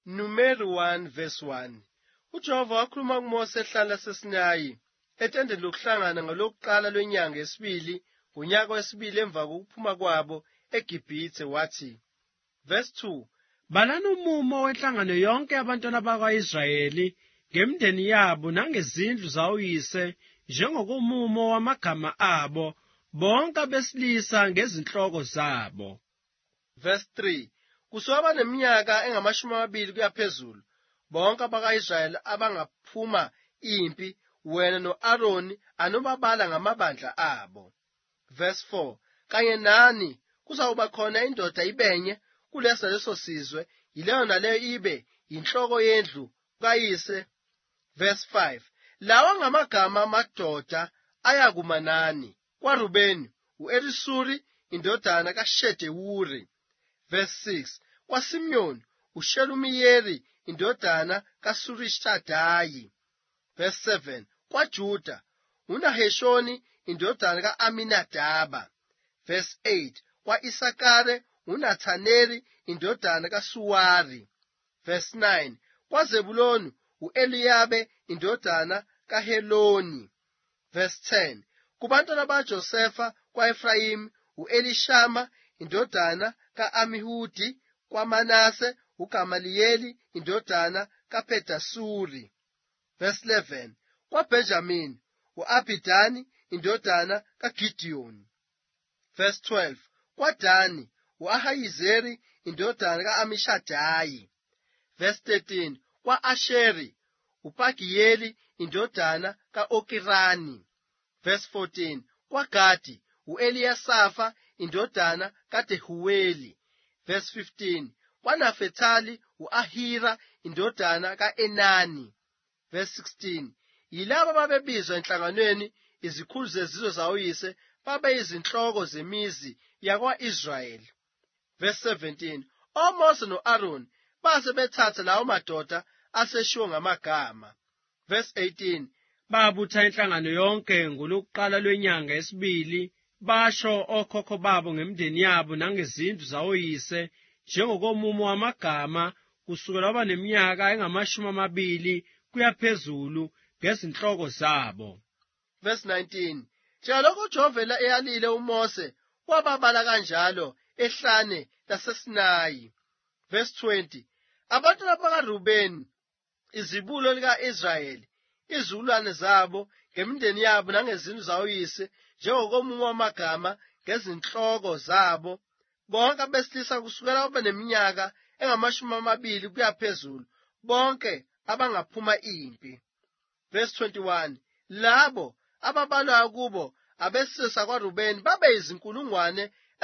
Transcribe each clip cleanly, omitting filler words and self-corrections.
Numeri 1 verse 1. uJehova wakhuluma kuMose ehlane laseSinayi etendeni lokuhlangana ngalokuqala lwenyanga yesibili ngonyaka wesibili emva kokuphuma kwabo eGibhithe wathi. Verse 2. Balani umumo wenhlangano yonke abantwana bakwa-Israyeli ngemindeni yabo nangezindlu zawoyise njengokomumo wamagama abo bonke abesilisa ngezinhloko zabo. Verse 3. Kusuka neminyaka engamashumi 20 kuya phezulu bonke abaka-Israyeli abangaphuma impi wena no-Aroni anobabala ngamabandla abo. Verse 4. Kanye nani kuzawuba khona indoda ibenye leso sizwe yileyo naleyo ibe yinhloko yendlu kayise. Verse 5. Lawa ngamagama amadoda ayakuma nani: kwaRubeni u-Elisuri indodana kaShedewuri. Verse 6. kwaSimiyoni uShelumiyeli indodana kaSurishadayi. Verse 7. kwaJuda uNaheshoni indodana ka-Aminadaba. Verse 8. kwa-Isakare uNathaneli indodana kaSuwari. Verse 9. kwaZebuloni u-Eliyabe indodana kaHeloni. Verse 10. kubantwana baJosefa kwa-Efrayimi u-Elishama indodana ka-Amihudi. kwaManase uGamaliyeli indodana kaPedasuri. Verse 11. kwaBenjamini u-Abhidani indodana kaGidiyoni. Verse 12. kwaDani u-Ahiyezeri indodana ka-Amishadayi. Verse 13. kwa-Asheri uPagiyeli indodana ka-Okirani. Verse 14. kwaGadi u-Eliyasafa indodana kaDehuweli. Verse 15. kwaNafethali u-Ahira indodana ka-Enani. Verse 16. yilabo babebizwa enhlanganweni izikhulu zezizwe zawoyise babeyizinhloko zemizi yakwa-Israyeli. Verse 17. oMose no-Aroni base bethatha lawo madoda aseshiwo ngamagama. Verse 18. babutha inhlangano yonke ngolokuqala lwenyanga yesibili basho okhokho babo ngemindeni yabo nangezindlu zawoyise njengokomumo wamagama kusukela abaneminyaka engamashumi 20 kuya phezulu ngezinhloko zabo. Verse 19. njengalokho uJehova eyalile uMose wababala kanjalo ehlane laseSinayi. Verse 20. abantwana bakaRubeni izibulo lika-Israyeli izizukulwane zabo ngemindeni yabo nangezindlu zawoyise njengokomumo wamagama ngezinhloko zabo bonke abesilisa kusukela abaneminyaka engamashumi 20 kuya phezulu bonke abangaphuma impi. Verse 21. labo ababalwayo kubo abesizwe sakwaRubeni babeyizinkulungwane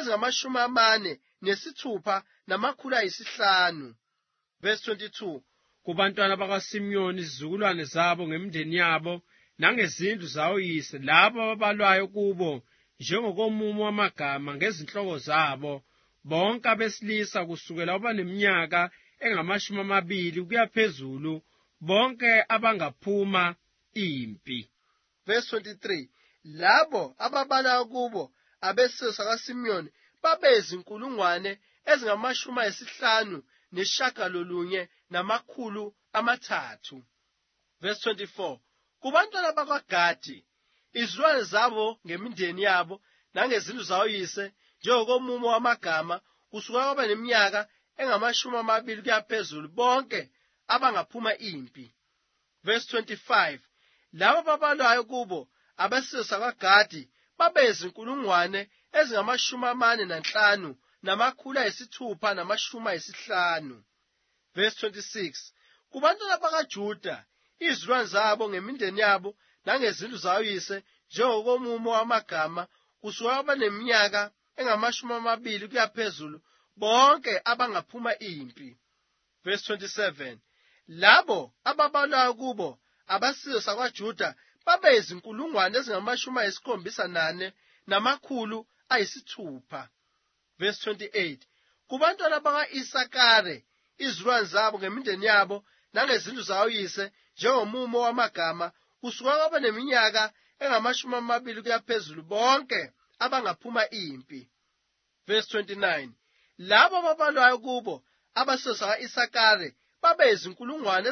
ezingama46,500. Verse 22. kubantwana bakaSimiyoni izizukulwane zabo ngemindeni yabo nangezindlu zawoyise labo ababalwayo kubo njengokomumo wamagama ngezinhloko zabo bonke abesilisa kusukela abaneminyaka engamashumi 20 kuya phezulu bonke abangaphuma impi. Verse 23. labo ababalwayo kubo abesizwe sakaSimiyoni babeyizinkulungwane ezingama59,300. Verse 24. kubantwana bakwaGadi izizukulwane zabo ngemindeni yabo nangezindlu zawoyise njengokomumo wamagama kusukela kwabaneminyaka engamashumi 20 kuya phezulu bonke abangaphuma impi. Verse 25. labo ababalwayo kubo abesizwe sakwaGadi babeyizinkulungwane ezingama45,650. Verse 26. kubantwana bakaJuda izizukulwane zabo ngemindeni yabo nangezindlu zawoyise njengokomumo wamagama kusukela abaneminyaka engamashumi 20 kuya phezulu bonke abangaphuma impi. Verse 27. labo ababalwayo kubo abesizwe sakwaJuda babeyizinkulungwane ezingama74,600. Verse 28. kubantwana baka-Isakare izizukulwane zabo ngemindeni yabo nangezindlu zawoyise njengomumo wamagama kusukela kwabaneminyaka engamashumi 20 kuya phezulu bonke abangaphuma impi. Verse 29. labo ababalwayo kubo abesizwe sakwa-Isakare babe izinkulungwane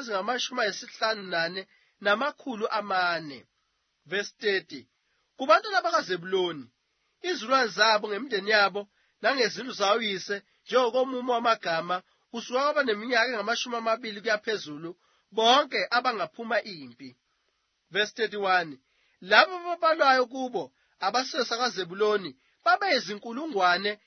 ezingama-54,400. Verse 30. Kubantwana bakaZebuloni, izilwane zabo ngemindeni yabo nangezindlu zawoyise njengokomumo wamagama kusuka kwabaneminyaka engama-20 kuya phezulu, bonke abangaphuma impi. Verse 31. Labo ababalwayo kubo abasesa kaZebuloni babe izinkulungwane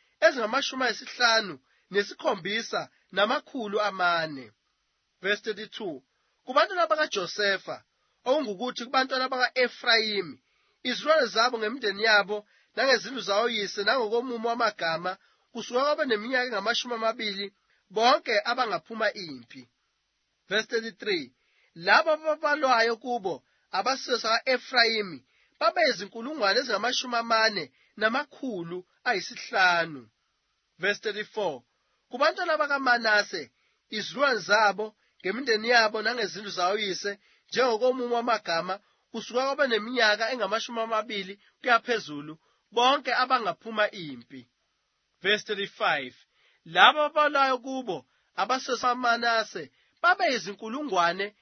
ezingama-57,400. Verse 32. Kubantwana bakaJosefa, okungukuthi kubantwana baka-Efrayimi, izilwane zabo ngemindeni yabo nangezindlu zawoyise nangokomumo wamagama kusuka kwabaneminyaka engama-20, bonke abangaphuma impi. Verse 33. Labo ababalwayo kubo abasesa ka-Efrayimi babe izinkulungwane ezingama-40,500. Verse 34. Kubantwana bakaManase, izilwane zabo ngemindeni yabo nangezindlu zawoyise njengokomumo wamagama kusuka kwabaneminyaka engama-20 kuya phezulu, bonke abangaphuma impi. Verse 35. Labo ababalwayo kubo abasesa kaManase babe izinkulungwane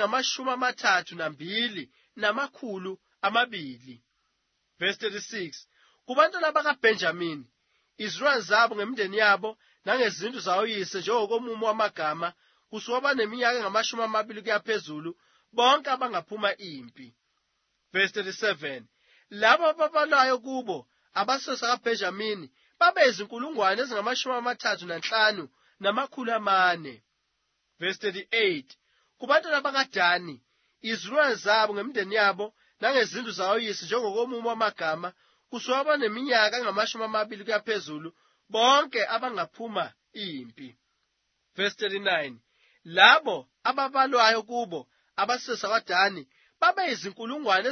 ezingama-32,200. Verse 36. Kubantwana bakaBenjamini, izilwane zabo ngemindeni yabo nangezindlu zawoyise njengokomumo wamagama kusuka abaneminyaka engama-20 kuya phezulu, bonke abangaphuma impi. Verse 37. Labo ababalwayo kubo abasesa kaBenjamini babe izinkulungwane ezingama-35,400. Verse 38. Kubantwana bakaDani, izilwane zabo ngemindeni yabo nangezindlu zawoyise njengokomumo wamagama kusuka abaneminyaka engama-20 kuya phezulu, bonke abangaphuma impi. Verse 39. Labo ababalwayo kubo abasesa kaDani babe izinkulungwane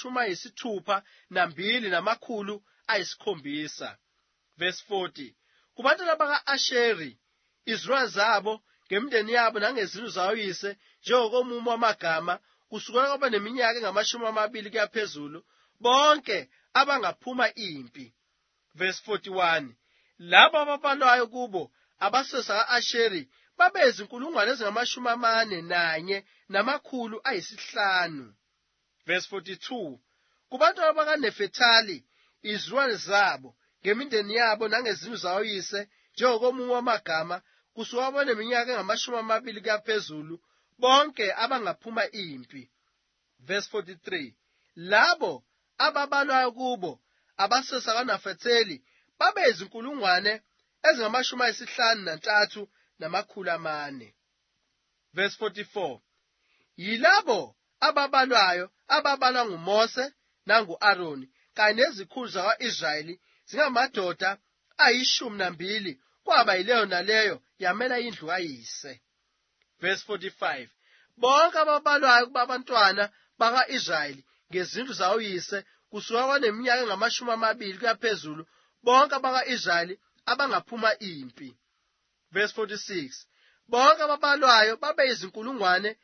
ezingama-62,700. Verse 40. Kubantwana baka-Asheri, izilwane zabo ngemindeni yabo nangezindlu zawoyise njengokomumo wamagama kusuka kwabaneminyaka engama-20 kuya phezulu, bonke abangaphuma impi. Verse 41. Labo ababalwayo kubo abasesa ka-Asheri babe izinkulungwane ezingama-41,500. Verse 42. Kubantwana bakaNefethali, izilwane zabo ngemindeni yabo nangezindlu zawoyise njengokomumo wamagama kusuka kwabaneminyaka engama-20 kuya phezulu, bonke abangaphuma impi. Verse 43. Labo ababalwayo kubo abasesa kaNafetheli babe izinkulungwane ezingama-53,400. Verse 44. Yilabo ababalwayo ababalwa nguMose nangu-Aroni kanye nezikhulu zakwa-Israyeli zingamadoda 12, kwaba yileyo naleyo yamela indlu kayise. Verse 45. Bonke ababalwayo kubabantwana baka-Israyeli ngezindlu zawoyise kusuka kwaneminyaka engama-20 kuya phezulu, bonke abaka-Israyeli abangaphuma impi. Verse 46. Bonke ababalwayo babe izinkulungwane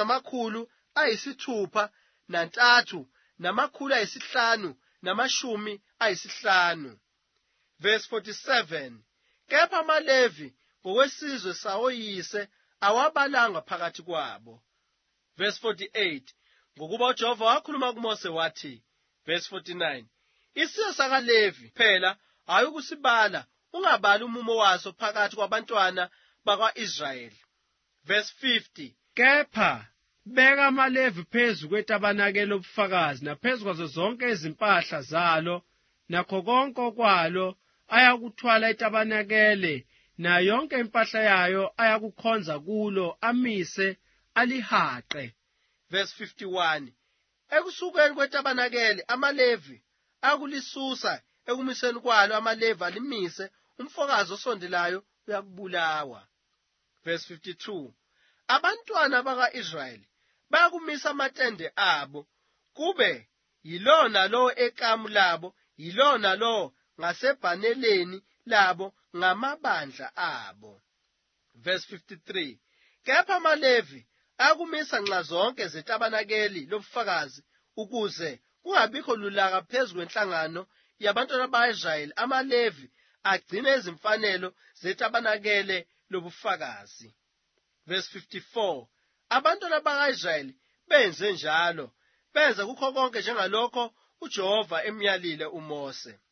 ezingama-63,550. Verse 47. Kepha amaLevi ngokwesizwe sawoyise awabalanga phakathi kwabo. Verse 48. Ngokuba uJehova wakhuluma kuMose wathi. Verse 49. Isizwe sakaLevi phela hayi ukusibala, ungabali umumo waso phakathi kwabantwana bakwa-Israyeli. Verse 50. Kepha beka amaLevi phezu kwetabanakele lobufakazi naphezu kwazo zonke izimpahla zalo nakho konke okwalo ayakuthwala itabanakele na yonke impahla yayo ayakukhonza kulo, amise alihaqe. Verse 51. Ekusukeni kwetabanakele amaLevi akulisusa, ekumiseni kwalo amaLevi alimise, umfokazi osondelayo uyakubulawa. Verse 52. Abantwana baka-Israyeli bayakumisa amatende abo, kube yilona lo ekamu labo, yilona lo ngasebhaneleni labo ngamabandla abo. Verse 53. Kepha amaLevi ayakumisa nxa zonke zetabanakeli lobufakazi, ukuze kungabikho lulaka phezu kwenhlangano yabantwana baka-Israyeli, amaLevi agcine izimfanelo zetabanakele lobufakazi. Verse 54. Abantwana baka-Israyeli benze njalo, benza kukho konke njengalokho uJehova emyalile uMose.